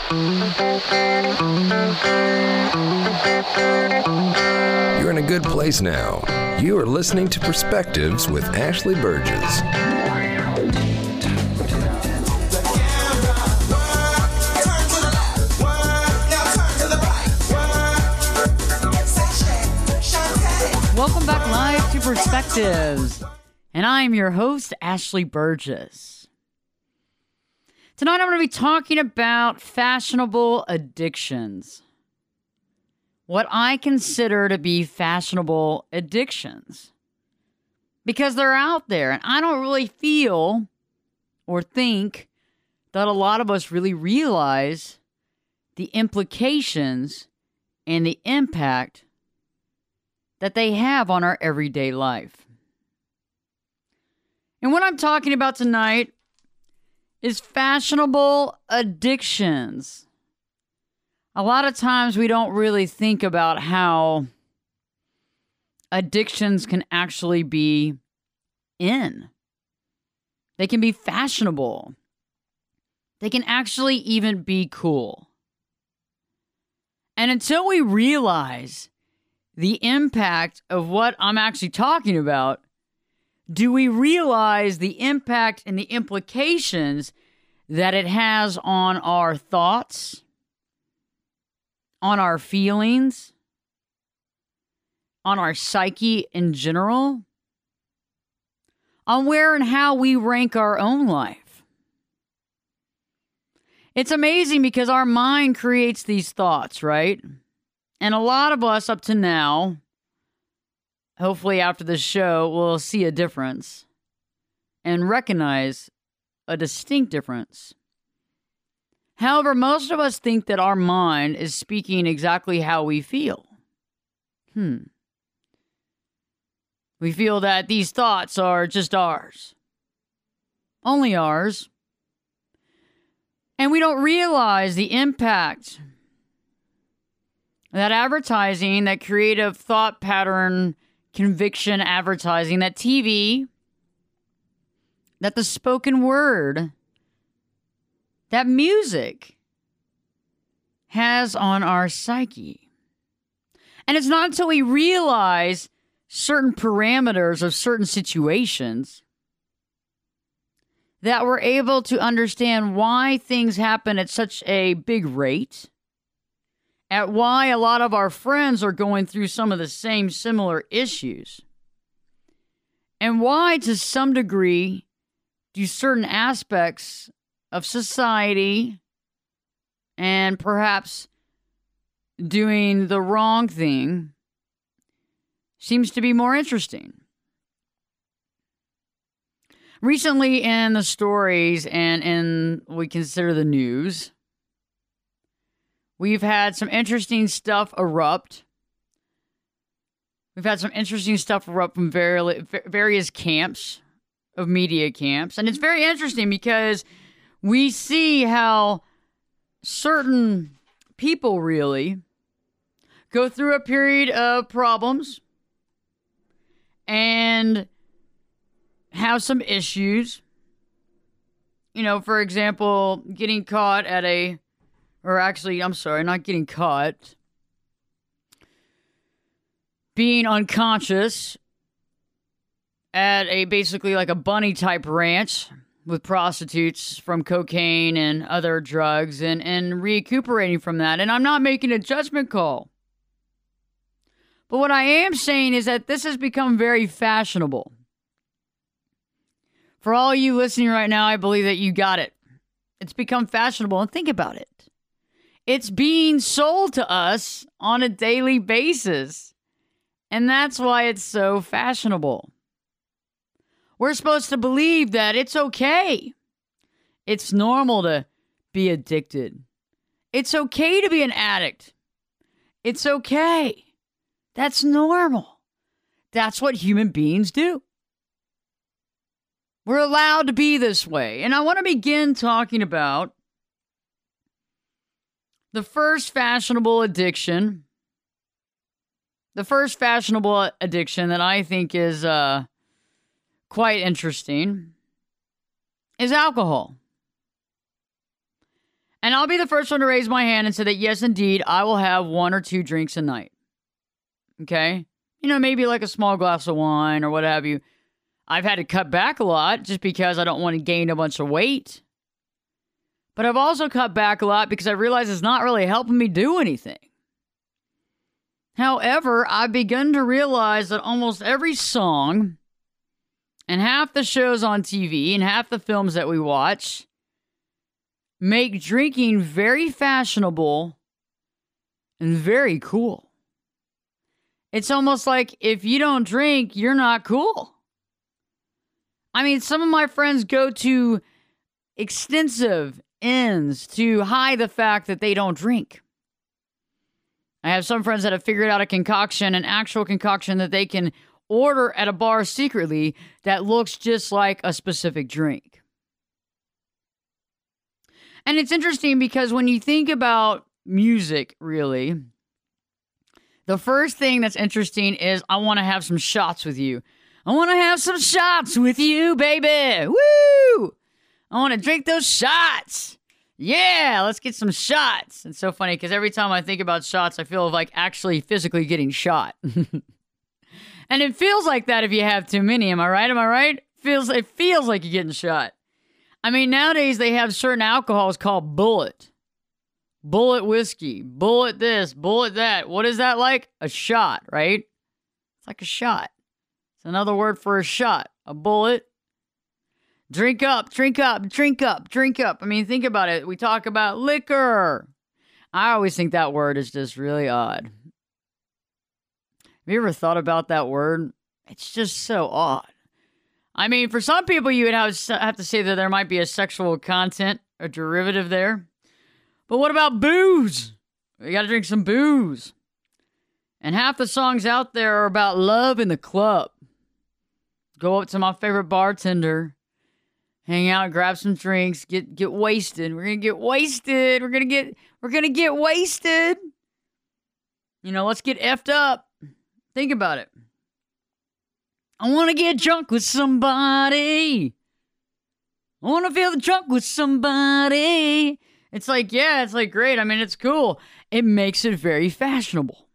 You're in a good place now. You are listening to Perspectives with Ashley Burgess. Welcome back live to Perspectives, and I'm your host, Ashley Burgess. Tonight I'm going to be talking about fashionable addictions. What I consider to be fashionable addictions. Because they're out there, and I don't really feel or think that a lot of us really realize the implications and the impact that they have on our everyday life. And what I'm talking about tonight is fashionable addictions. A lot of times we don't really think about how addictions can actually be in. They can be fashionable. They can actually even be cool. And until we realize the impact of what I'm actually talking about, do we realize the impact and the implications that it has on our thoughts, on our feelings, on our psyche in general, on where and how we rank our own life? It's amazing because our mind creates these thoughts, right? And a lot of us up to now, hopefully after this show, will see a difference and recognize a distinct difference. However, most of us think that our mind is speaking exactly how we feel. We feel that these thoughts are just ours. Only ours. And we don't realize the impact that advertising, that creative thought pattern, conviction advertising, that TV, that the spoken word, that music has on our psyche. And it's not until we realize certain parameters of certain situations that we're able to understand why things happen at such a big rate, at why a lot of our friends are going through some of the same similar issues, and why, to some degree, do certain aspects of society and perhaps doing the wrong thing seems to be more interesting. Recently in the stories and in we consider the news, we've had some interesting stuff erupt. We've had some interesting stuff erupt from various camps, of media camps. And it's very interesting because we see how certain people really go through a period of problems and have some issues. You know, for example, getting caught at not getting caught, being unconscious at basically like a bunny type ranch with prostitutes from cocaine and other drugs and recuperating from that. And I'm not making a judgment call. But what I am saying is that this has become very fashionable. For all you listening right now, I believe that you got it. It's become fashionable. And think about it. It's being sold to us on a daily basis. And that's why it's so fashionable. We're supposed to believe that it's okay. It's normal to be addicted. It's okay to be an addict. It's okay. That's normal. That's what human beings do. We're allowed to be this way. And I want to begin talking about the first fashionable addiction. The first fashionable addiction that I think is quite interesting is alcohol. And I'll be the first one to raise my hand and say that, yes, indeed, I will have 1 or 2 drinks a night. Okay? Maybe like a small glass of wine or what have you. I've had to cut back a lot just because I don't want to gain a bunch of weight. But I've also cut back a lot because I realize it's not really helping me do anything. However, I've begun to realize that almost every song and half the shows on TV and half the films that we watch make drinking very fashionable and very cool. It's almost like if you don't drink, you're not cool. I mean, some of my friends go to extensive ends to hide the fact that they don't drink. I have some friends that have figured out a concoction, an actual concoction that they can order at a bar secretly that looks just like a specific drink. And it's interesting because when you think about music, really, the first thing that's interesting is I want to have some shots with you. I want to have some shots with you, baby. Woo! I want to drink those shots. Yeah, let's get some shots. It's so funny because every time I think about shots, I feel like actually physically getting shot. And it feels like that if you have too many. Am I right? Am I right? It feels like you're getting shot. I mean, nowadays they have certain alcohols called Bullet. Bullet whiskey. Bullet this. Bullet that. What is that like? A shot, right? It's like a shot. It's another word for a shot. A bullet. Drink up, drink up, drink up, drink up. I mean, think about it. We talk about liquor. I always think that word is just really odd. Have you ever thought about that word? It's just so odd. I mean, for some people, you would have to say that there might be a sexual content or derivative there. But what about booze? We got to drink some booze. And half the songs out there are about love in the club. Go up to my favorite bartender. Hang out, grab some drinks, get wasted. We're gonna get wasted. We're gonna get wasted. Let's get effed up. Think about it. I want to get drunk with somebody. I want to feel drunk with somebody. It's like, yeah, it's like great. I mean, it's cool. It makes it very fashionable.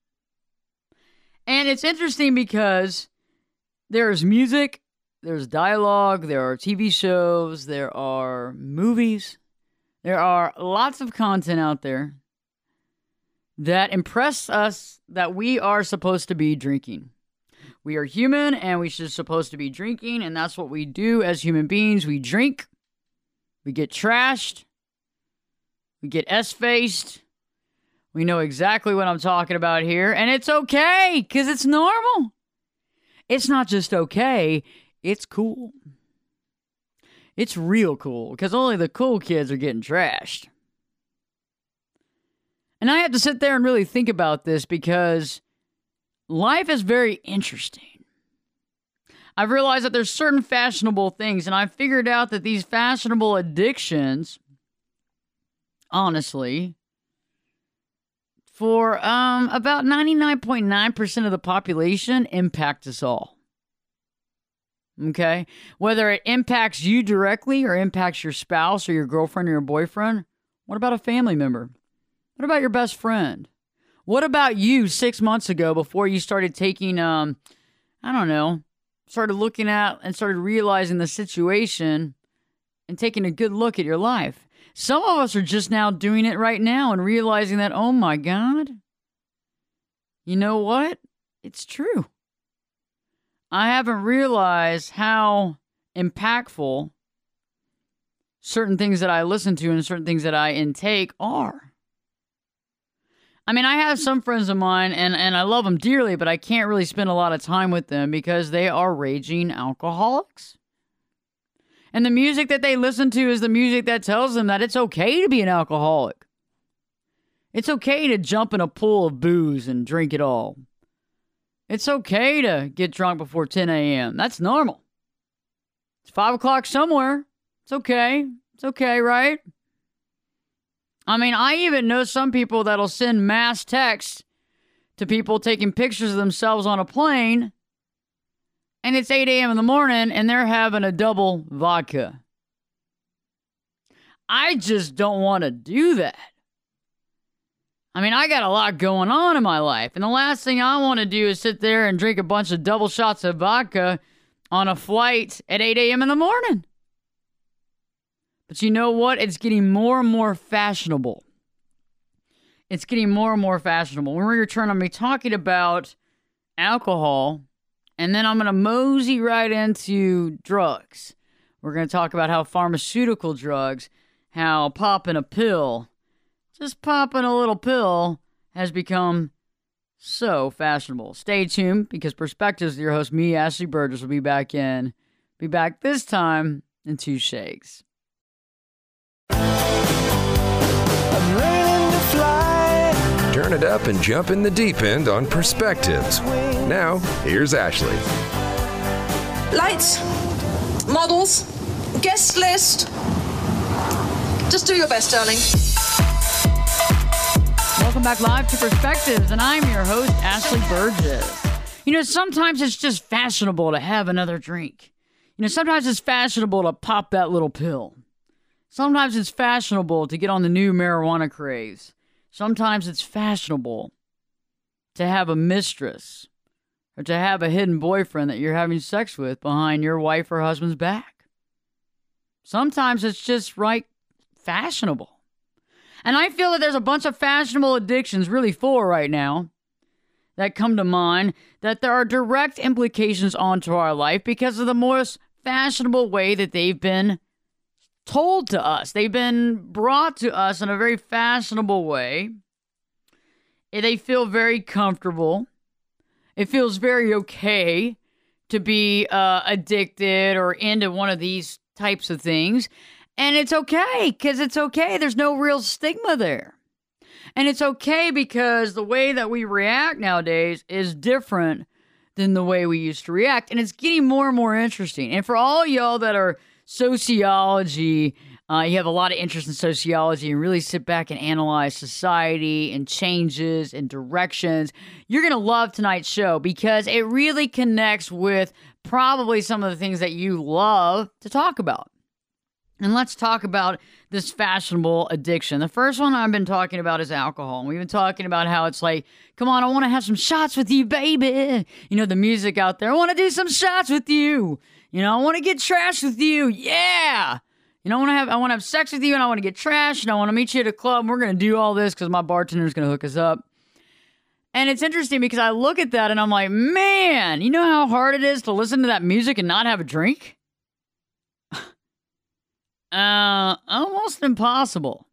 And it's interesting because there's music. There's dialogue, there are TV shows, there are movies, there are lots of content out there that impress us that we are supposed to be drinking. We are human and we should supposed to be drinking, and that's what we do as human beings. We drink, we get trashed, we get S-faced. We know exactly what I'm talking about here, and it's okay because it's normal. It's not just okay. It's cool. It's real cool because only the cool kids are getting trashed. And I have to sit there and really think about this because life is very interesting. I've realized that there's certain fashionable things, and I've figured out that these fashionable addictions, honestly, for about 99.9% of the population, impact us all. Okay? Whether it impacts you directly or impacts your spouse or your girlfriend or your boyfriend. What about a family member? What about your best friend? What about you 6 months ago before you started taking, started looking at and started realizing the situation and taking a good look at your life? Some of us are just now doing it right now and realizing that, oh my God, you know what? It's true. I haven't realized how impactful certain things that I listen to and certain things that I intake are. I mean, I have some friends of mine, and I love them dearly, but I can't really spend a lot of time with them because they are raging alcoholics. And the music that they listen to is the music that tells them that it's okay to be an alcoholic. It's okay to jump in a pool of booze and drink it all. It's okay to get drunk before 10 a.m. That's normal. It's 5 o'clock somewhere. It's okay. It's okay, right? I mean, I even know some people that'll send mass texts to people taking pictures of themselves on a plane, and it's 8 a.m. in the morning, and they're having a double vodka. I just don't want to do that. I mean, I got a lot going on in my life, and the last thing I want to do is sit there and drink a bunch of double shots of vodka on a flight at 8 a.m. in the morning. But you know what? It's getting more and more fashionable. It's getting more and more fashionable. When we return, I'm going to be talking about alcohol, and then I'm going to mosey right into drugs. We're going to talk about how pharmaceutical drugs, how popping a pill, just popping a little pill, has become so fashionable. Stay tuned, because Perspectives, your host, me, Ashley Burgess, will be back this time in 2 shakes. I'm learning to fly. Turn it up and jump in the deep end on Perspectives. Now, here's Ashley. Lights, models, guest list. Just do your best, darling. Welcome back live to Perspectives, and I'm your host, Ashley Burgess. You know, sometimes it's just fashionable to have another drink. You know, sometimes it's fashionable to pop that little pill. Sometimes it's fashionable to get on the new marijuana craze. Sometimes it's fashionable to have a mistress or to have a hidden boyfriend that you're having sex with behind your wife or husband's back. Sometimes it's just fashionable. And I feel that there's a bunch of fashionable addictions, really 4 right now, that come to mind, that there are direct implications onto our life because of the most fashionable way that they've been told to us. They've been brought to us in a very fashionable way. They feel very comfortable. It feels very okay to be addicted or into one of these types of things. And it's okay, because it's okay. There's no real stigma there. And it's okay because the way that we react nowadays is different than the way we used to react. And it's getting more and more interesting. And for all y'all that are sociology, you have a lot of interest in sociology and really sit back and analyze society and changes and directions, you're going to love tonight's show because it really connects with probably some of the things that you love to talk about. And let's talk about this fashionable addiction. The first one I've been talking about is alcohol. And we've been talking about how it's like, come on, I want to have some shots with you, baby. You know, the music out there. I want to do some shots with you. You know, I want to get trashed with you. Yeah. You know, I want to have sex with you, and I want to get trashed, and I want to meet you at a club. And we're going to do all this because my bartender's going to hook us up. And it's interesting because I look at that and I'm like, man, you know how hard it is to listen to that music and not have a drink? Almost impossible.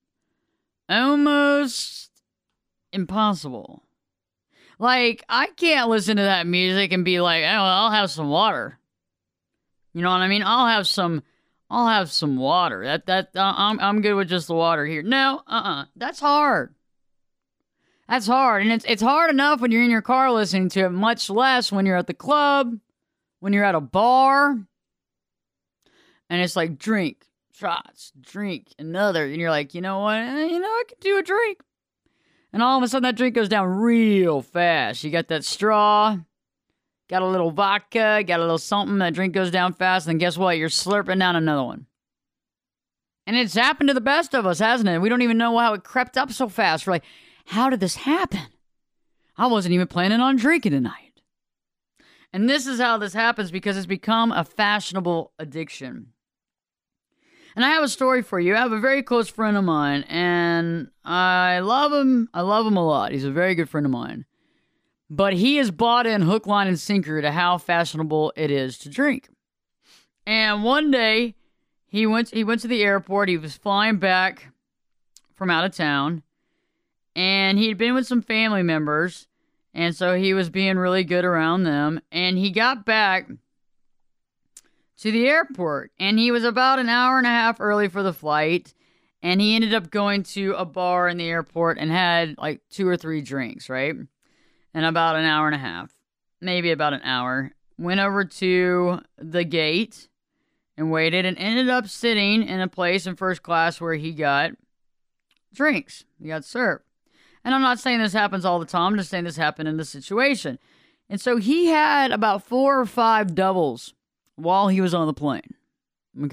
Almost impossible. Like, I can't listen to that music and be like, oh, I'll have some water. You know what I mean? I'll have some water. I'm good with just the water here. No, that's hard. That's hard. And it's hard enough when you're in your car listening to it, much less when you're at the club, when you're at a bar. And it's like, drink, shots, drink, another. And you're like, you know what? I could do a drink. And all of a sudden that drink goes down real fast. You got that straw, got a little vodka, got a little something. That drink goes down fast. And guess what? You're slurping down another one. And it's happened to the best of us, hasn't it? We don't even know how it crept up so fast. We're like, how did this happen? I wasn't even planning on drinking tonight. And this is how this happens because it's become a fashionable addiction. And I have a story for you. I have a very close friend of mine, and I love him. I love him a lot. He's a very good friend of mine. But he has bought in hook, line, and sinker to how fashionable it is to drink. And one day, he went to the airport. He was flying back from out of town, and he'd been with some family members, and so he was being really good around them. And he got back to the airport, and he was about an hour and a half early for the flight, and he ended up going to a bar in the airport and had like 2 or 3 drinks, right? And about an hour and a half, maybe about an hour, went over to the gate and waited and ended up sitting in a place in first class where he got drinks. He got served. And I'm not saying this happens all the time. I'm just saying this happened in this situation. And so he had about 4 or 5 doubles while he was on the plane. Okay?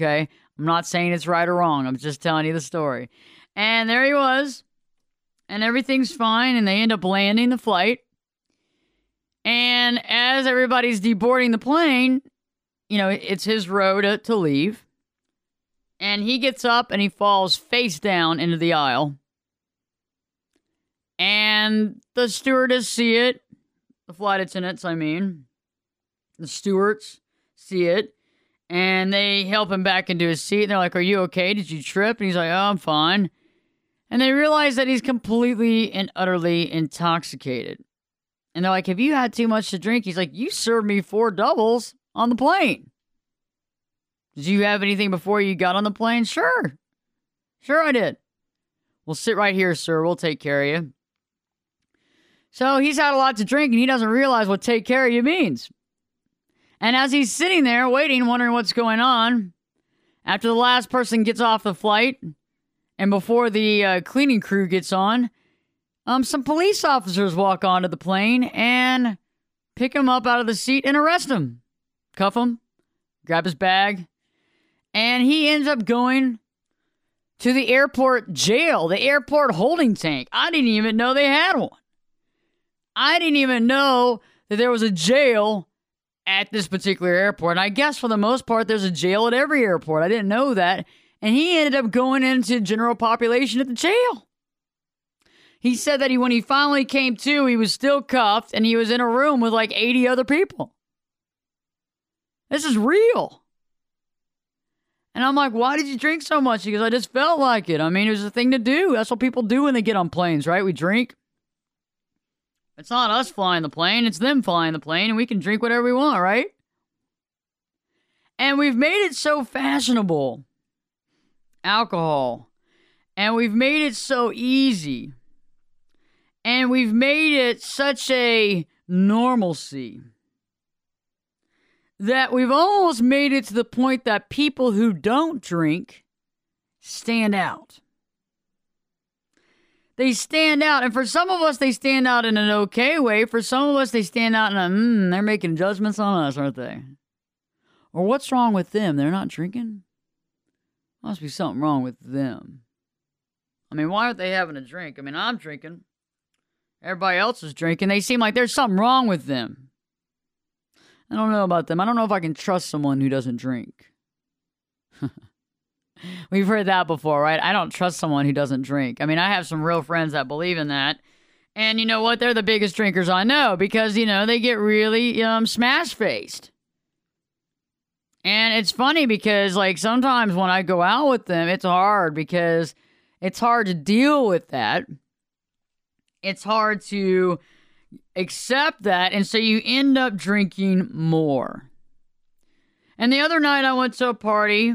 I'm not saying it's right or wrong. I'm just telling you the story. And there he was. And everything's fine. And they end up landing the flight. And as everybody's deboarding the plane, it's his row to leave. And he gets up and he falls face down into the aisle. And the stewardess see it. The flight attendants, I mean. The stewards see it. And they help him back into his seat. And they're like, are you okay? Did you trip? And he's like, oh, I'm fine. And they realize that he's completely and utterly intoxicated. And they're like, have you had too much to drink? He's like, you served me 4 doubles on the plane. Did you have anything before you got on the plane? Sure. Sure I did. Well, sit right here, sir. We'll take care of you. So he's had a lot to drink, and he doesn't realize what take care of you means. And as he's sitting there waiting, wondering what's going on, after the last person gets off the flight, and before the cleaning crew gets on, some police officers walk onto the plane and pick him up out of the seat and arrest him. Cuff him, grab his bag, and he ends up going to the airport jail, the airport holding tank. I didn't even know they had one. I didn't even know that there was a jail at this particular airport. And I guess for the most part, there's a jail at every airport. I didn't know that. And he ended up going into general population at the jail. He said that when he finally came to, he was still cuffed and he was in a room with like 80 other people. This is real. And I'm like, why did you drink so much? He goes, I just felt like it. I mean, it was a thing to do. That's what people do when they get on planes, right? We drink. It's not us flying the plane. It's them flying the plane, and we can drink whatever we want, right? And we've made it so fashionable, alcohol, and we've made it so easy, and we've made it such a normalcy that we've almost made it to the point that people who don't drink stand out. They stand out, and for some of us, they stand out in an okay way. For some of us, they stand out in a, they're making judgments on us, aren't they? Or what's wrong with them? They're not drinking? Must be something wrong with them. I mean, why aren't they having a drink? I mean, I'm drinking. Everybody else is drinking. They seem like there's something wrong with them. I don't know about them. I don't know if I can trust someone who doesn't drink. We've heard that before, right? I don't trust someone who doesn't drink. I mean, I have some real friends that believe in that. And you know what? They're the biggest drinkers I know because, they get really smash-faced. And it's funny because, sometimes when I go out with them, it's hard because it's hard to deal with that. It's hard to accept that. And so you end up drinking more. And the other night I went to a party.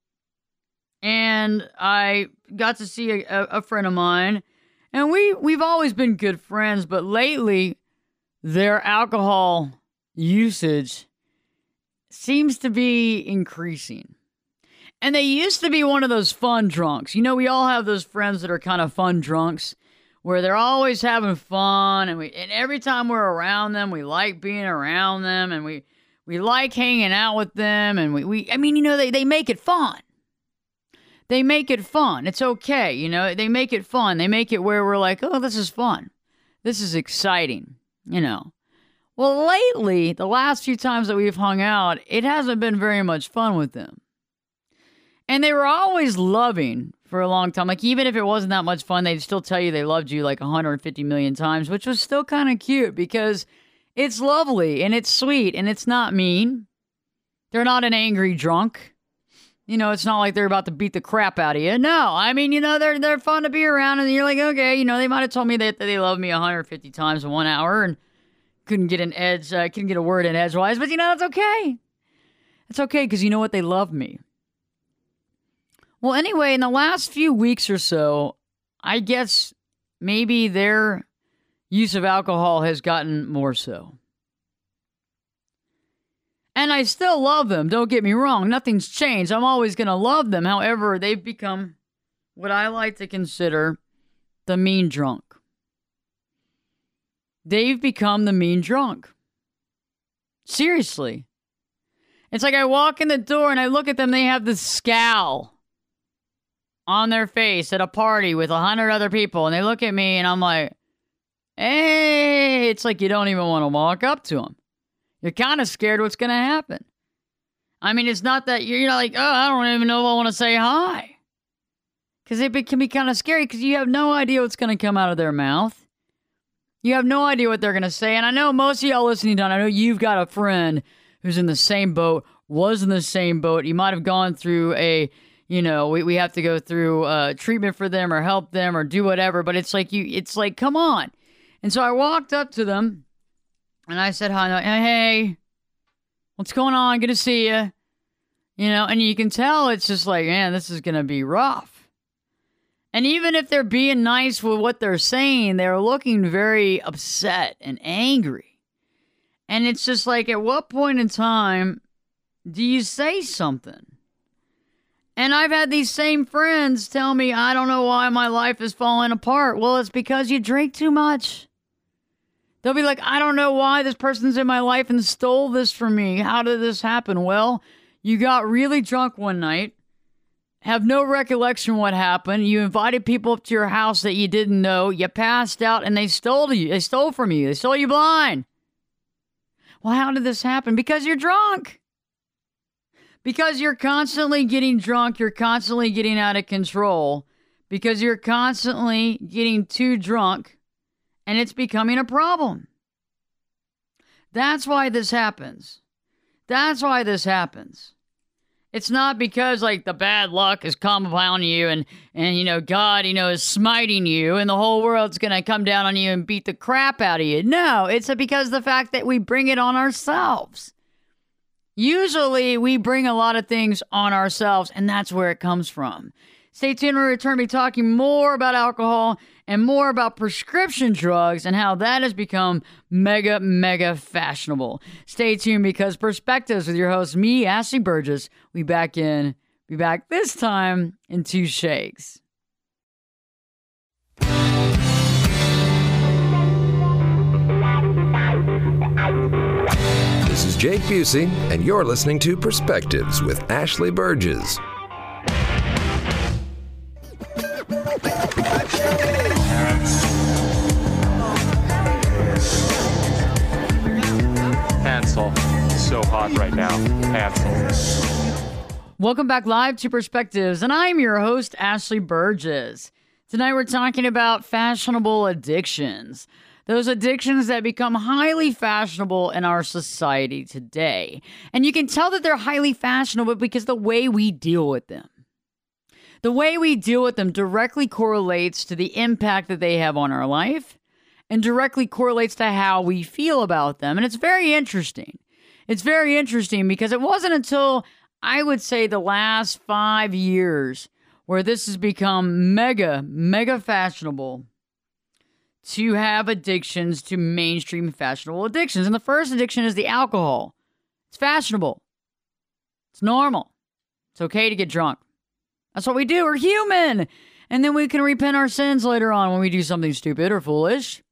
And I got to see a friend of mine, and we've always been good friends, but lately their alcohol usage seems to be increasing. And they used to be one of those fun drunks. We all have those friends that are kind of fun drunks, where they're always having fun, and every time we're around them, we like being around them, and we like hanging out with them, and they make it fun. They make it fun. It's okay, They make it fun. They make it where we're like, oh, this is fun. This is exciting, Well, lately, the last few times that we've hung out, it hasn't been very much fun with them. And they were always loving for a long time. Even if it wasn't that much fun, they'd still tell you they loved you 150 million times, which was still kind of cute because it's lovely and it's sweet and it's not mean. They're not an angry drunk. It's not like they're about to beat the crap out of you. No, they're fun to be around, and you're like, okay, they might have told me that they love me 150 times in 1 hour and couldn't get a word in edgewise, but that's okay. It's okay because you know what? They love me. Well, anyway, in the last few weeks or so, I guess maybe their use of alcohol has gotten more so. And I still love them, don't get me wrong. Nothing's changed. I'm always going to love them. However, they've become what I like to consider the mean drunk. They've become the mean drunk. Seriously. It's like I walk in the door and I look at them, they have this scowl on their face at a party with 100 other people, and they look at me and I'm like, hey, it's like you don't even want to walk up to them. You're kind of scared what's going to happen. I mean, it's not that you're like, oh, I don't even know if I want to say hi. Because it can be kind of scary because you have no idea what's going to come out of their mouth. You have no idea what they're going to say. And I know most of y'all listening to it, I know you've got a friend who's in the same boat, was in the same boat. You might have gone through we have to go through treatment for them or help them or do whatever. But it's like, come on. And so I walked up to them and I said, hi, hey, what's going on? Good to see you. And you can tell it's just like, man, this is going to be rough. And even if they're being nice with what they're saying, they're looking very upset and angry. And it's just like, at what point in time do you say something? And I've had these same friends tell me, I don't know why my life is falling apart. Well, it's because you drink too much. They'll be like, I don't know why this person's in my life and stole this from me. How did this happen? Well, you got really drunk one night, have no recollection what happened. You invited people up to your house that you didn't know. You passed out and they stole you. They stole from you. They stole you blind. Well, how did this happen? Because you're drunk. Because you're constantly getting drunk. You're constantly getting out of control. Because you're constantly getting too drunk. And it's becoming a problem. That's why this happens. That's why this happens. It's not because, like, the bad luck has come upon you and God, is smiting you and the whole world's going to come down on you and beat the crap out of you. No, it's because of the fact that we bring it on ourselves. Usually, we bring a lot of things on ourselves, and that's where it comes from. Stay tuned. We'll return to be talking more about alcohol and more about prescription drugs and how that has become mega, mega fashionable. Stay tuned because Perspectives with your host, me, Ashley Burgess, be back this time in 2 shakes. This is Jake Busey, and you're listening to Perspectives with Ashley Burgess. Hansel, so hot right now. Hansel. Welcome back live to Perspectives, and I'm your host, Ashley Burgess. Tonight we're talking about fashionable addictions. Those addictions that become highly fashionable in our society today. And you can tell that they're highly fashionable because the way we deal with them. The way we deal with them directly correlates to the impact that they have on our life and directly correlates to how we feel about them. And it's very interesting. It's very interesting because it wasn't until, I would say, the last 5 years where this has become mega, mega fashionable to have addictions to mainstream fashionable addictions. And the first addiction is the alcohol. It's fashionable. It's normal. It's okay to get drunk. That's what we do. We're human. And then we can repent our sins later on when we do something stupid or foolish.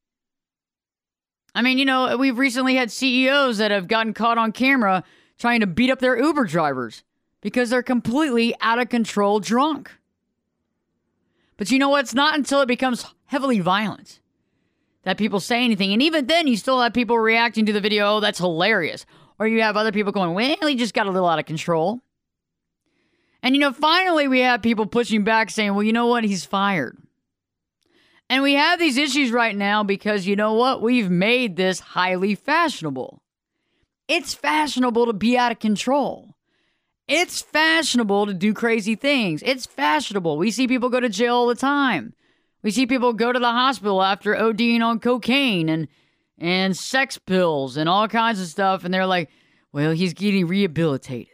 I mean, we've recently had CEOs that have gotten caught on camera trying to beat up their Uber drivers because they're completely out of control drunk. But you know what? It's not until it becomes heavily violent that people say anything. And even then, you still have people reacting to the video, oh, that's hilarious. Or you have other people going, well, he just got a little out of control. And, finally, we have people pushing back saying, well, you know what? He's fired. And we have these issues right now because, you know what? We've made this highly fashionable. It's fashionable to be out of control. It's fashionable to do crazy things. It's fashionable. We see people go to jail all the time. We see people go to the hospital after ODing on cocaine and sex pills and all kinds of stuff. And they're like, well, he's getting rehabilitated.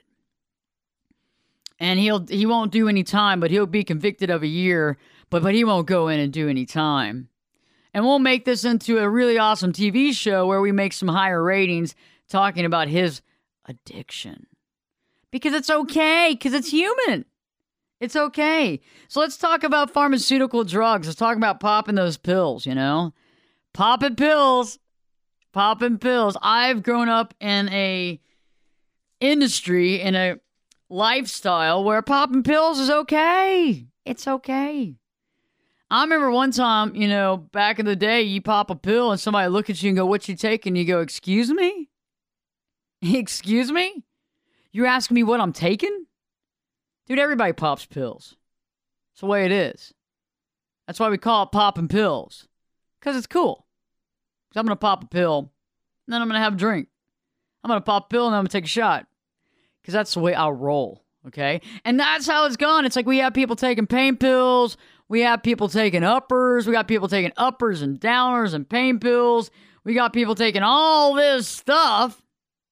And he won't do any time, but he'll be convicted of a year, but he won't go in and do any time. And we'll make this into a really awesome TV show where we make some higher ratings talking about his addiction. Because it's okay, because it's human. It's okay. So let's talk about pharmaceutical drugs. Let's talk about popping those pills, Popping pills. Popping pills. I've grown up in a industry, in a lifestyle where popping pills is okay. It's okay. I remember one time, back in the day, you pop a pill and somebody look at you and go, "What you taking?" You go, "Excuse me? Excuse me? You're asking me what I'm taking?" Dude, everybody pops pills. It's the way it is. That's why we call it popping pills. Because it's cool. Because I'm going to pop a pill, and then I'm going to have a drink. I'm going to pop a pill, and then I'm going to take a shot. Because that's the way I roll, okay? And that's how it's gone. It's like we have people taking pain pills. We have people taking uppers. We got people taking uppers and downers and pain pills. We got people taking all this stuff.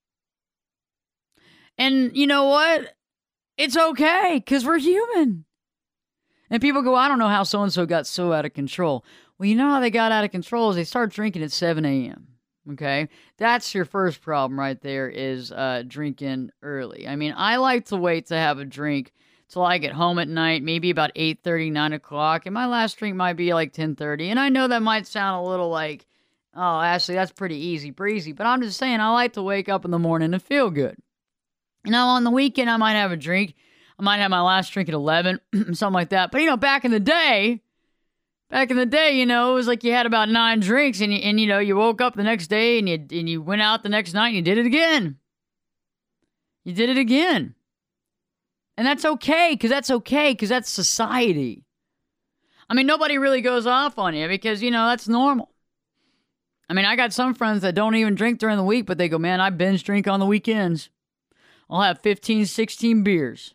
And you know what? It's okay, because we're human. And people go, "I don't know how so-and-so got so out of control." Well, you know how they got out of control is they start drinking at 7 a.m., okay? That's your first problem right there, is drinking early. I mean, I like to wait to have a drink till I get home at night, maybe about 8:30, 9 o'clock. And my last drink might be like 10:30. And I know that might sound a little like, "Oh, Ashley, that's pretty easy breezy." But I'm just saying, I like to wake up in the morning and feel good. Now, on the weekend, I might have a drink. I might have my last drink at 11, something like that. But, back in the day, it was like you had about 9 drinks and you woke up the next day and you went out the next night and you did it again. You did it again. And that's okay, because that's society. I mean, nobody really goes off on you because, that's normal. I mean, I got some friends that don't even drink during the week, but they go, "Man, I binge drink on the weekends. I'll have 15, 16 beers.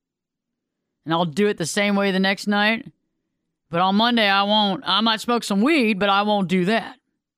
And I'll do it the same way the next night. But on Monday, I won't. I might smoke some weed, but I won't do that."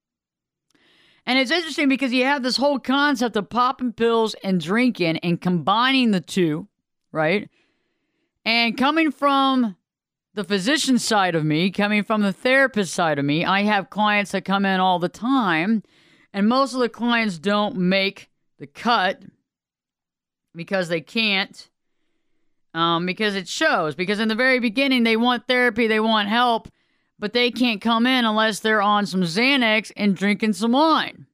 And it's interesting because you have this whole concept of popping pills and drinking and combining the two, right? And coming from the physician side of me, coming from the therapist side of me, I have clients that come in all the time. And most of the clients don't make the cut because they can't. Because it shows. Because in the very beginning, they want therapy, they want help, but they can't come in unless they're on some Xanax and drinking some wine.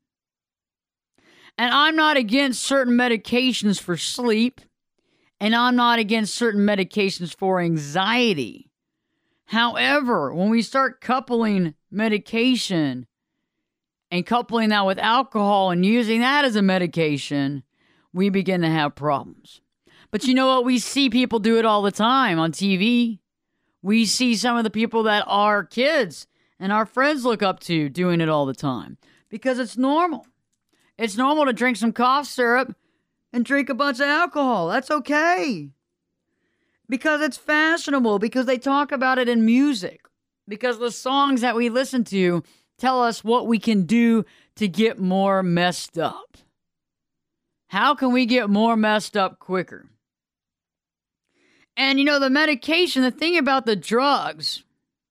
And I'm not against certain medications for sleep, and I'm not against certain medications for anxiety. However, when we start coupling medication and coupling that with alcohol and using that as a medication, we begin to have problems. But you know what? We see people do it all the time on TV. We see some of the people that our kids and our friends look up to doing it all the time because it's normal. It's normal to drink some cough syrup and drink a bunch of alcohol. That's okay. Because it's fashionable, because they talk about it in music, because the songs that we listen to tell us what we can do to get more messed up. How can we get more messed up quicker? And, the medication, the thing about the drugs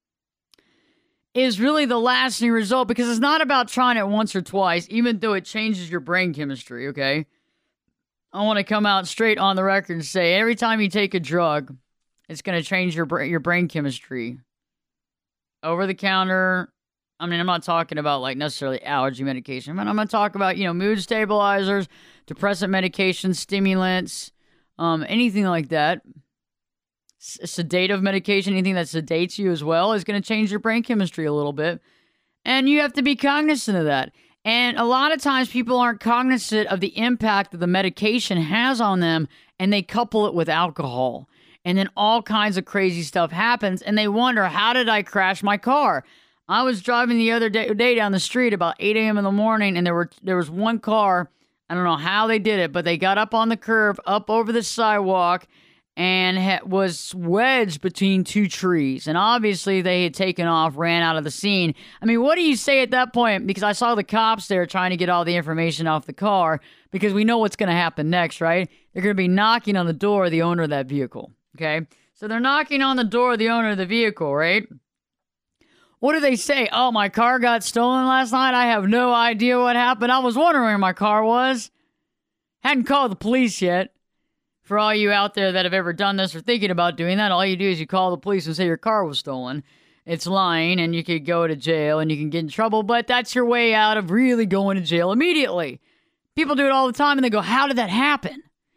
is really the lasting result, because it's not about trying it once or twice, even though it changes your brain chemistry, okay? I want to come out straight on the record and say every time you take a drug, it's going to change your brain chemistry. Over the counter, I mean, I'm not talking about like necessarily allergy medication, but I'm going to talk about, mood stabilizers, depressant medications, stimulants, anything like that. Sedative medication, anything that sedates you as well, is going to change your brain chemistry a little bit. And you have to be cognizant of that. And a lot of times people aren't cognizant of the impact that the medication has on them, and they couple it with alcohol. And then all kinds of crazy stuff happens, and they wonder, how did I crash my car? I was driving the other day down the street about 8 a.m. in the morning, and there was one car. I don't know how they did it, but they got up on the curb, up over the sidewalk, and was wedged between 2 trees. And obviously they had taken off, ran out of the scene. I mean, what do you say at that point? Because I saw the cops there trying to get all the information off the car, because we know what's going to happen next, right? They're going to be knocking on the door of the owner of that vehicle, okay? So they're knocking on the door of the owner of the vehicle, right? What do they say? "Oh, my car got stolen last night. I have no idea what happened. I was wondering where my car was. Hadn't called the police yet." For all you out there that have ever done this or thinking about doing that, all you do is you call the police and say your car was stolen. It's lying, and you could go to jail and you can get in trouble, but that's your way out of really going to jail immediately. People do it all the time, and they go, "How did that happen?"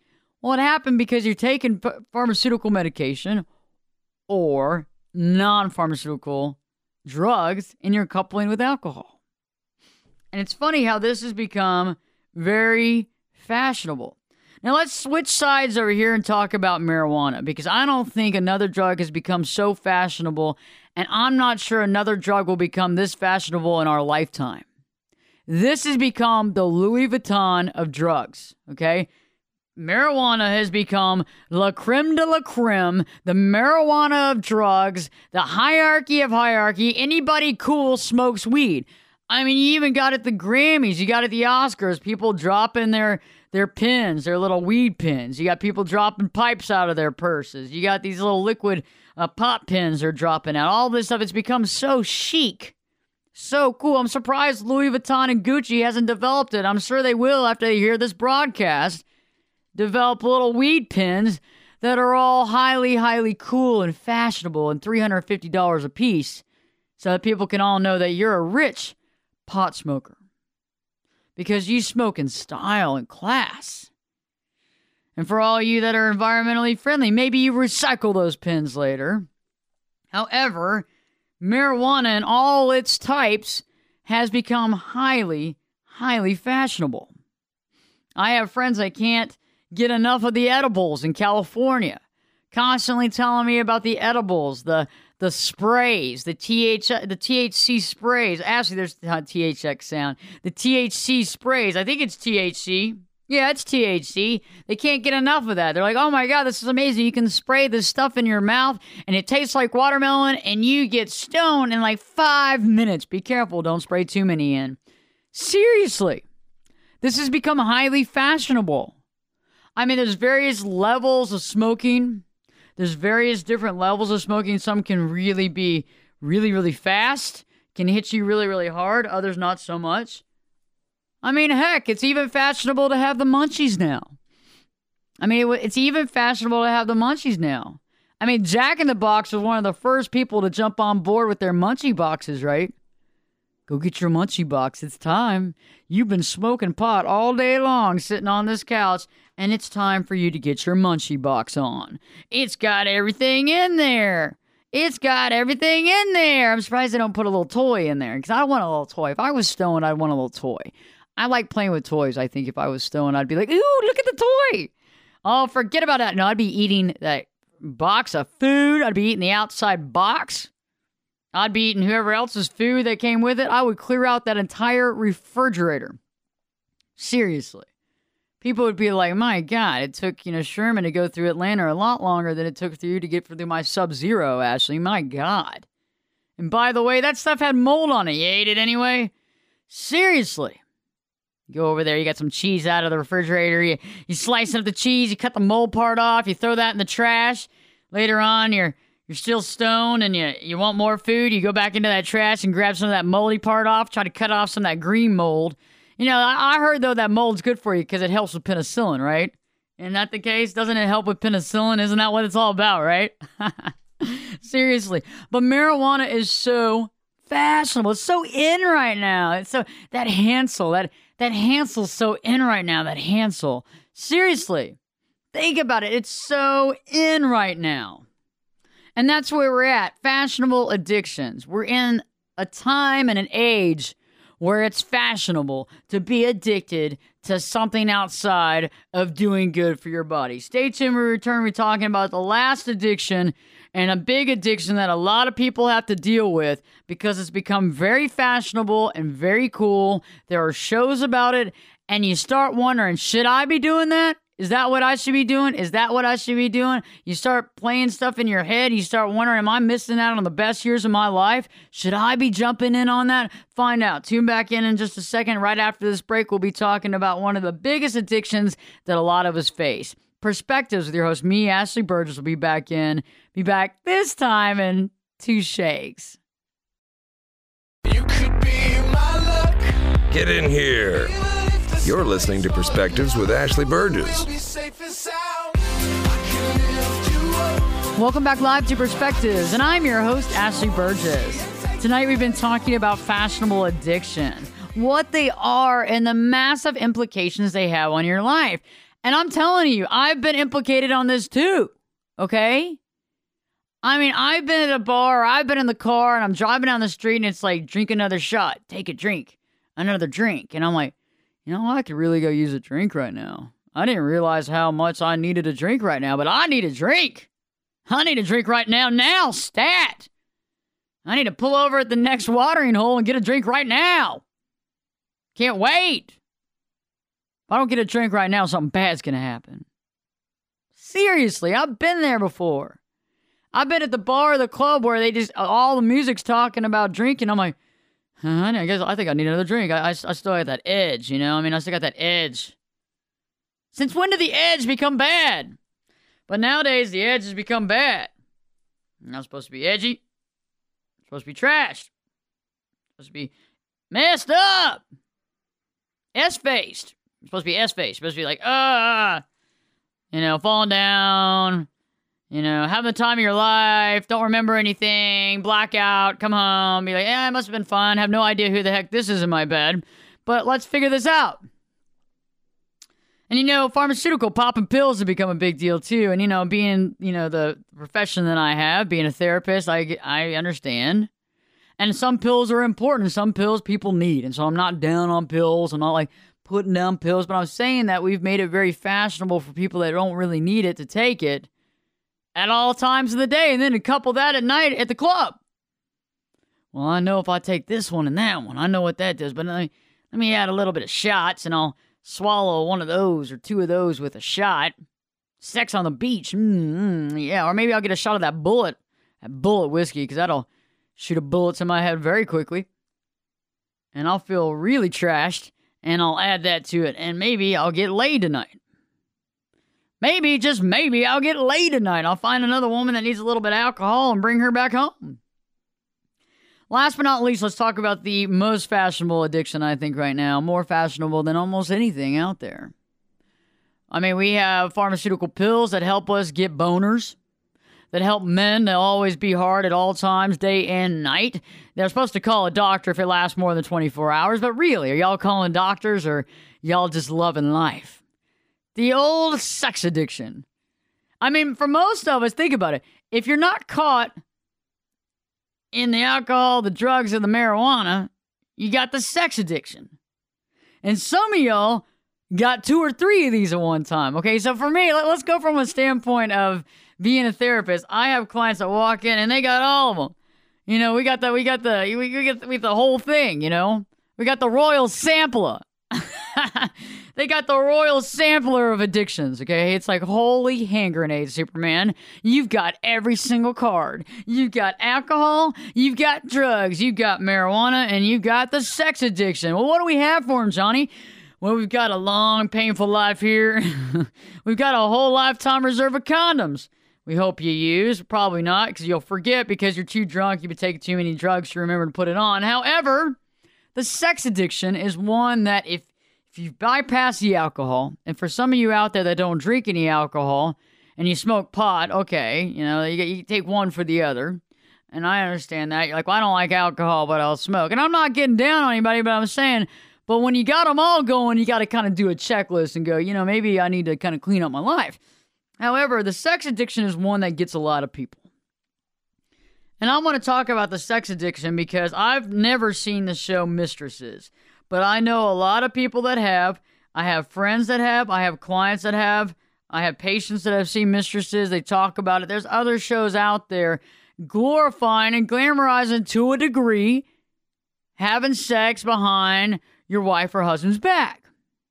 Well, it happened because you're taking pharmaceutical medication or non-pharmaceutical drugs and you're coupling with alcohol. And it's funny how this has become very fashionable. Now let's switch sides over here and talk about marijuana, because I don't think another drug has become so fashionable, and I'm not sure another drug will become this fashionable in our lifetime. This has become the Louis Vuitton of drugs, okay? Marijuana has become la creme de la creme, the marijuana of drugs, the hierarchy of hierarchy. Anybody cool smokes weed. I mean, you even got at the Grammys, you got at the Oscars, people dropping their pins, their little weed pins. You got people dropping pipes out of their purses. You got these little liquid pot pins they're dropping out. All this stuff, it's become so chic. So cool. I'm surprised Louis Vuitton and Gucci hasn't developed it. I'm sure they will after they hear this broadcast. Develop little weed pins that are all highly, highly cool and fashionable and $350 a piece so that people can all know that you're a rich pot smoker. Because you smoke in style and class. And for all you that are environmentally friendly, maybe you recycle those pins later. However, marijuana in all its types has become highly, highly fashionable. I have friends that can't get enough of the edibles in California, constantly telling me about the edibles, the sprays, the THC sprays. Actually, there's not THX sound. The THC sprays. I think it's THC. Yeah, it's THC. They can't get enough of that. They're like, oh my God, this is amazing. You can spray this stuff in your mouth and it tastes like watermelon and you get stoned in like 5 minutes. Be careful. Don't spray too many in. Seriously. This has become highly fashionable. I mean, there's various levels of smoking. There's various different levels of smoking. Some can really be really, really fast, can hit you really, really hard. Others not so much. I mean, heck, it's even fashionable to have the munchies now. I mean, it's even fashionable to have the munchies now. I mean, Jack in the Box was one of the first people to jump on board with their munchie boxes, right? Go get your munchie box. It's time. You've been smoking pot all day long sitting on this couch, and it's time for you to get your munchie box on. It's got everything in there. It's got everything in there. I'm surprised they don't put a little toy in there, because I want a little toy. If I was stoned, I'd want a little toy. I like playing with toys. I think if I was stoned, I'd be like, ooh, look at the toy. Oh, forget about that. No, I'd be eating that box of food. I'd be eating the outside box. I'd be eating whoever else's food that came with it. I would clear out that entire refrigerator. Seriously. People would be like, my God, it took, Sherman to go through Atlanta a lot longer than it took for you to get through my Sub-Zero, Ashley. My God. And by the way, that stuff had mold on it. You ate it anyway? Seriously. You go over there, you got some cheese out of the refrigerator. You slice up the cheese, you cut the mold part off, you throw that in the trash. Later on, you're still stoned and you want more food. You go back into that trash and grab some of that moldy part off, try to cut off some of that green mold. I heard, though, that mold's good for you because it helps with penicillin, right? Isn't that the case? Doesn't it help with penicillin? Isn't that what it's all about, right? Seriously. But marijuana is so fashionable. It's so in right now. It's so, that Hansel, that Hansel's so in right now, that Hansel. Seriously. Think about it. It's so in right now. And that's where we're at. Fashionable addictions. We're in a time and an age where it's fashionable to be addicted to something outside of doing good for your body. Stay tuned. When we return, we're talking about the last addiction, and a big addiction that a lot of people have to deal with because it's become very fashionable and very cool. There are shows about it, and you start wondering, should I be doing that? Is that what I should be doing? Is that what I should be doing? You start playing stuff in your head. You start wondering, am I missing out on the best years of my life? Should I be jumping in on that? Find out. Tune back in just a second. Right after this break, we'll be talking about one of the biggest addictions that a lot of us face. Perspectives with your host, me, Ashley Burgess, will be back this time in 2 shakes. You could be my luck. Get in here. You're listening to Perspectives with Ashley Burgess. Welcome back live to Perspectives, and I'm your host, Ashley Burgess. Tonight we've been talking about fashionable addiction, what they are, and the massive implications they have on your life. And I'm telling you, I've been implicated on this too, okay? I mean, I've been at a bar, I've been in the car, and I'm driving down the street, and it's like, drink another shot, take a drink, another drink. And I'm like, you know, I could really go use a drink right now. I didn't realize how much I needed a drink right now, but I need a drink. I need a drink right now, stat. I need to pull over at the next watering hole and get a drink right now. Can't wait. If I don't get a drink right now, something bad's going to happen. Seriously, I've been there before. I've been at the bar or the club where they just, all the music's talking about drinking. I'm like, I think I need another drink. I still got that edge, you know? I mean, I still got that edge. Since when did the edge become bad? But nowadays, the edge has become bad. It's not supposed to be edgy. It's supposed to be trashed. It's supposed to be messed up. S-faced. It's supposed to be S-faced. It's supposed to be like, falling down, having the time of your life, don't remember anything, blackout, come home, be like, yeah, it must have been fun, have no idea who the heck this is in my bed, but let's figure this out. And, pharmaceutical popping pills have become a big deal, too. And, being, the profession that I have, being a therapist, I understand. And some pills are important. Some pills people need. And so I'm not down on pills. I'm not, like, putting down pills. But I'm saying that we've made it very fashionable for people that don't really need it to take it at all times of the day. And then to couple that at night at the club. Well, I know if I take this one and that one, I know what that does. But let me add a little bit of shots and I'll swallow one of those or two of those with a shot. Sex on the beach. Yeah, or maybe I'll get a shot of that bullet whiskey, because that'll shoot a bullet in my head very quickly. And I'll feel really trashed, and I'll add that to it, and maybe I'll get laid tonight. Maybe, just maybe, I'll get laid tonight. I'll find another woman that needs a little bit of alcohol and bring her back home. Last but not least, let's talk about the most fashionable addiction, I think, right now. More fashionable than almost anything out there. I mean, we have pharmaceutical pills that help us get boners, that help men to always be hard at all times, day and night. They're supposed to call a doctor if it lasts more than 24 hours, but really, are y'all calling doctors or y'all just loving life? The old sex addiction. I mean, for most of us, think about it. If you're not caught in the alcohol, the drugs, or the marijuana, you got the sex addiction. And some of y'all got 2 or 3 of these at one time. Okay, so for me, let's go from a standpoint of being a therapist. I have clients that walk in and they got all of them. We got the whole thing, We got the royal sampler. They got the royal sampler of addictions, okay? It's like holy hand grenades, Superman. You've got every single card. You've got alcohol, you've got drugs, you've got marijuana, and you've got the sex addiction. Well, what do we have for him, Johnny? Well, we've got a long, painful life here. We've got a whole lifetime reserve of condoms. We hope you use. Probably not, because you'll forget because you're too drunk. You've been taking too many drugs to remember to put it on. However, the sex addiction is one that if you bypass the alcohol, and for some of you out there that don't drink any alcohol, and you smoke pot, okay, you take one for the other. And I understand that. You're like, well, I don't like alcohol, but I'll smoke. And I'm not getting down on anybody, but I'm saying, but when you got them all going, you got to kind of do a checklist and go, maybe I need to kind of clean up my life. However, the sex addiction is one that gets a lot of people. And I want to talk about the sex addiction because I've never seen the show Mistresses. But I know a lot of people that have. I have friends that have. I have clients that have. I have patients that have seen Mistresses. They talk about it. There's other shows out there glorifying and glamorizing to a degree having sex behind your wife or husband's back.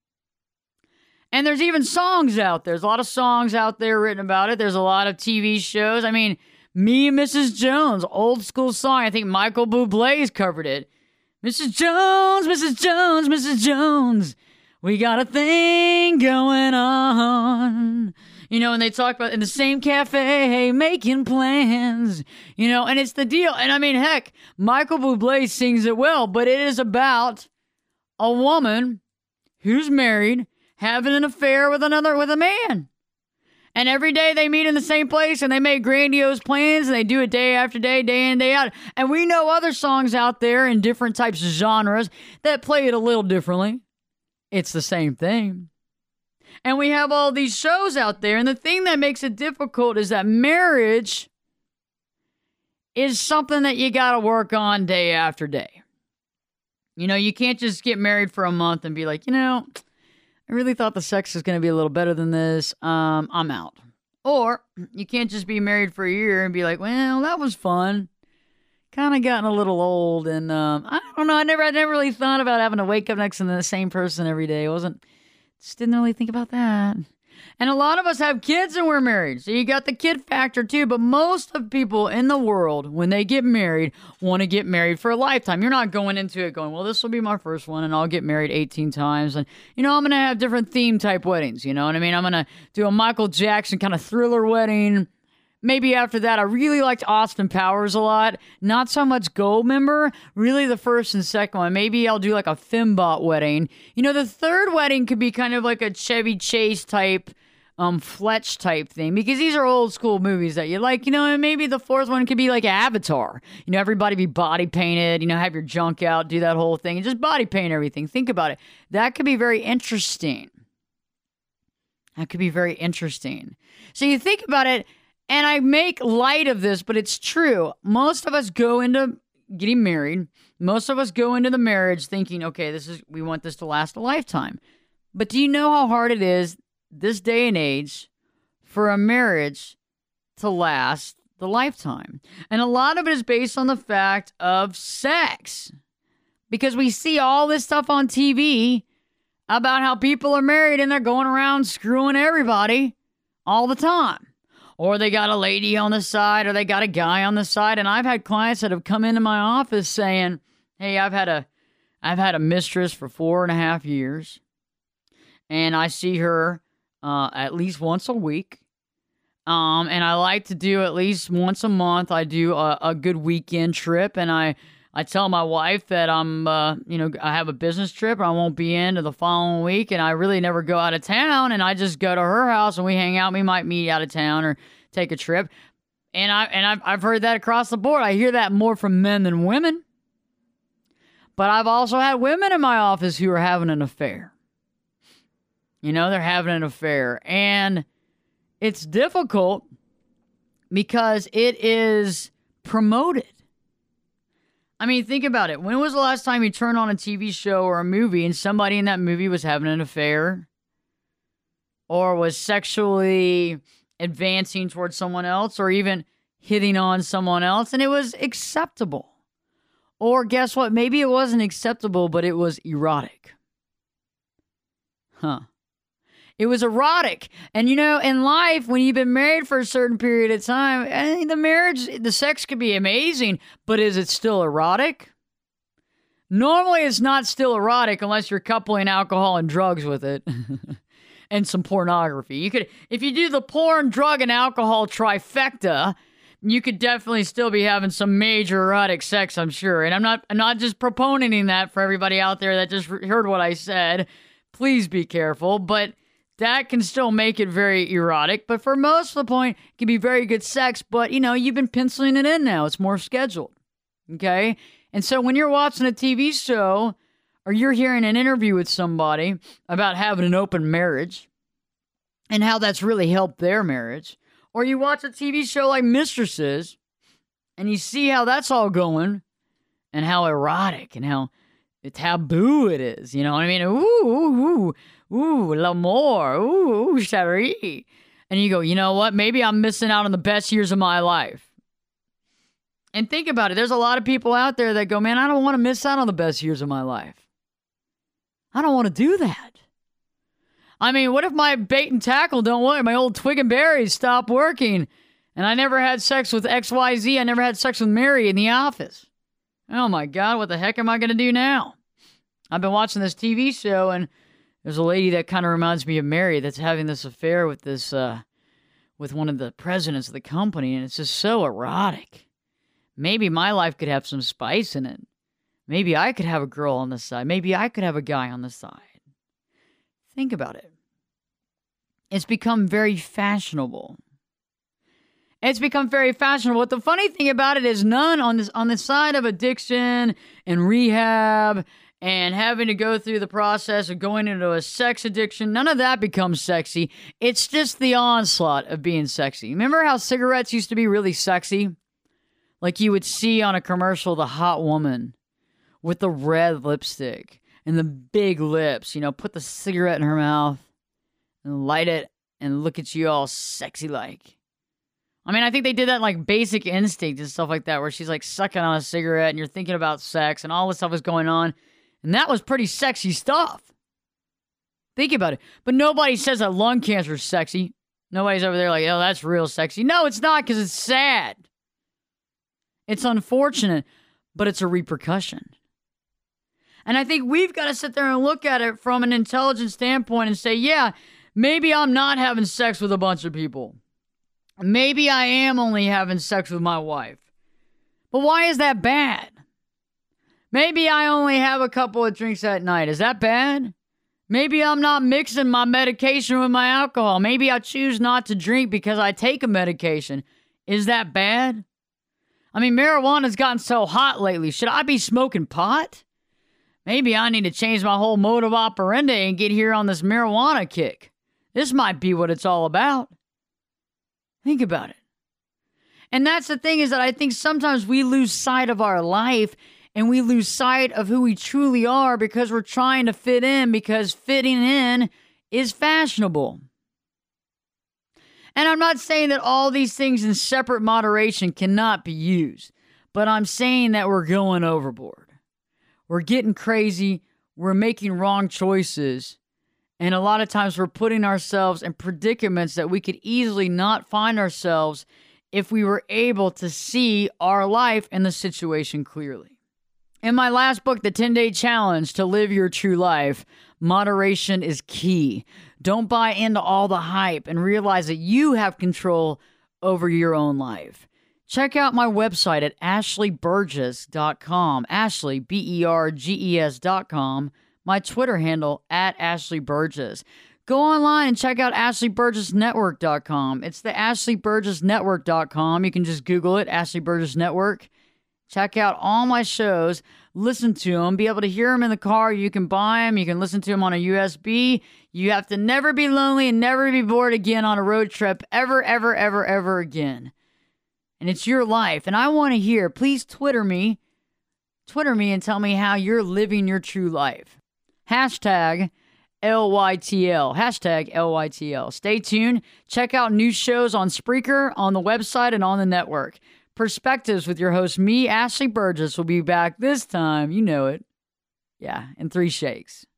And there's even songs out there. There's a lot of songs out there written about it. There's a lot of TV shows. I mean, Me and Mrs. Jones, old school song. I think Michael Bublé's covered it. Mrs. Jones, Mrs. Jones, Mrs. Jones, we got a thing going on. And they talk about in the same cafe, making plans, and it's the deal. And I mean, heck, Michael Bublé sings it well, but it is about a woman who's married, having an affair with a man. And every day they meet in the same place and they make grandiose plans and they do it day after day, day in, day out. And we know other songs out there in different types of genres that play it a little differently. It's the same thing. And we have all these shows out there. And the thing that makes it difficult is that marriage is something that you got to work on day after day. You know, you can't just get married for a month and be like, you know, I really thought the sex was going to be a little better than this. I'm out. Or you can't just be married for a year and be like, well, that was fun. Kind of gotten a little old. And I don't know. I never really thought about having to wake up next to the same person every day. Just didn't really think about that. And a lot of us have kids and we're married. So you got the kid factor too. But most of people in the world, when they get married, want to get married for a lifetime. You're not going into it going, well, this will be my first one and I'll get married 18 times. And, you know, I'm going to have different theme type weddings. You know what I mean? I'm going to do a Michael Jackson kind of Thriller wedding. Maybe after that, I really liked Austin Powers a lot. Not so much Goldmember. Really the first and second one. Maybe I'll do like a Fembot wedding. You know, the third wedding could be kind of like a Chevy Chase type, Fletch type thing. Because these are old school movies that you like. You know, and maybe the fourth one could be like Avatar. You know, everybody be body painted. You know, have your junk out. Do that whole thing. And just body paint everything. Think about it. That could be very interesting. That could be very interesting. So you think about it. And I make light of this, but it's true. Most of us go into getting married. Most of us go into the marriage thinking, okay, we want this to last a lifetime. But do you know how hard it is this day and age for a marriage to last the lifetime? And a lot of it is based on the fact of sex. Because we see all this stuff on TV about how people are married and they're going around screwing everybody all the time. Or they got a lady on the side, or they got a guy on the side. And I've had clients that have come into my office saying, hey, I've had a mistress for 4.5 years. And I see her at least once a week. And I like to do at least once a month. I do a good weekend trip. And I tell my wife that I have a business trip. I won't be in to the following week. And I really never go out of town. And I just go to her house and we hang out. We might meet out of town or take a trip. And I've heard that across the board. I hear that more from men than women. But I've also had women in my office who are having an affair. You know, they're having an affair. And it's difficult because it is promoted. I mean, think about it. When was the last time you turned on a TV show or a movie and somebody in that movie was having an affair or was sexually advancing towards someone else or even hitting on someone else and it was acceptable? Or guess what? Maybe it wasn't acceptable, but it was erotic. It was erotic. And, you know, in life, when you've been married for a certain period of time, the sex could be amazing, but is it still erotic? Normally, it's not still erotic unless you're coupling alcohol and drugs with it and some pornography. You could, if you do the porn, drug, and alcohol trifecta, you could definitely still be having some major erotic sex, I'm sure. And I'm not just proponenting that for everybody out there that just heard what I said. Please be careful, but that can still make it very erotic. But for most of the point, it can be very good sex. But, you know, you've been penciling it in now. It's more scheduled. Okay? And so when you're watching a TV show or you're hearing an interview with somebody about having an open marriage and how that's really helped their marriage, or you watch a TV show like Mistresses and you see how that's all going and how erotic and how taboo it is. You know what I mean? Ooh, l'amour, ooh, chérie. And you go, you know what? Maybe I'm missing out on the best years of my life. And think about it. There's a lot of people out there that go, man, I don't want to miss out on the best years of my life. I don't want to do that. I mean, what if my bait and tackle don't work? My old twig and berries stop working. And I never had sex with XYZ. I never had sex with Mary in the office. Oh my God, what the heck am I going to do now? I've been watching this TV show and there's a lady that kind of reminds me of Mary that's having this affair with this, with one of the presidents of the company, and it's just so erotic. Maybe my life could have some spice in it. Maybe I could have a girl on the side. Maybe I could have a guy on the side. Think about it. It's become very fashionable. It's become very fashionable. But the funny thing about it is none on the side of addiction and rehab and having to go through the process of going into a sex addiction, none of that becomes sexy. It's just the onslaught of being sexy. Remember how cigarettes used to be really sexy? Like you would see on a commercial the hot woman with the red lipstick and the big lips, put the cigarette in her mouth and light it and look at you all sexy like. I mean, I think they did that like Basic Instinct and stuff like that, where she's like sucking on a cigarette and you're thinking about sex and all this stuff is going on. And that was pretty sexy stuff. Think about it. But nobody says that lung cancer is sexy. Nobody's over there like, oh, that's real sexy. No, it's not, because it's sad. It's unfortunate, but it's a repercussion. And I think we've got to sit there and look at it from an intelligent standpoint and say, yeah, maybe I'm not having sex with a bunch of people. Maybe I am only having sex with my wife. But why is that bad? Maybe I only have a couple of drinks at night. Is that bad? Maybe I'm not mixing my medication with my alcohol. Maybe I choose not to drink because I take a medication. Is that bad? I mean, marijuana's gotten so hot lately. Should I be smoking pot? Maybe I need to change my whole mode of operandi and get here on this marijuana kick. This might be what it's all about. Think about it. And that's the thing, is that I think sometimes we lose sight of our life and we lose sight of who we truly are because we're trying to fit in, because fitting in is fashionable. And I'm not saying that all these things in separate moderation cannot be used, but I'm saying that we're going overboard. We're getting crazy. We're making wrong choices. And a lot of times we're putting ourselves in predicaments that we could easily not find ourselves if we were able to see our life and the situation clearly. In my last book, The 10-Day Challenge to Live Your True Life, moderation is key. Don't buy into all the hype and realize that you have control over your own life. Check out my website at ashleyburgess.com, Ashley, BERGES.com, my Twitter handle at Ashley Burgess. Go online and check out ashleyburgessnetwork.com. It's the ashleyburgessnetwork.com. You can just Google it, Ashley Burgess Network. Check out all my shows, listen to them, be able to hear them in the car. You can buy them. You can listen to them on a USB. You have to never be lonely and never be bored again on a road trip ever, ever, ever, ever again. And it's your life. And I want to hear, please Twitter me and tell me how you're living your true life. Hashtag LYTL. Hashtag LYTL. Stay tuned. Check out new shows on Spreaker, on the website, and on the network. Perspectives with your host, me, Ashley Burgess, will be back this time. You know it. Yeah, in 3 shakes.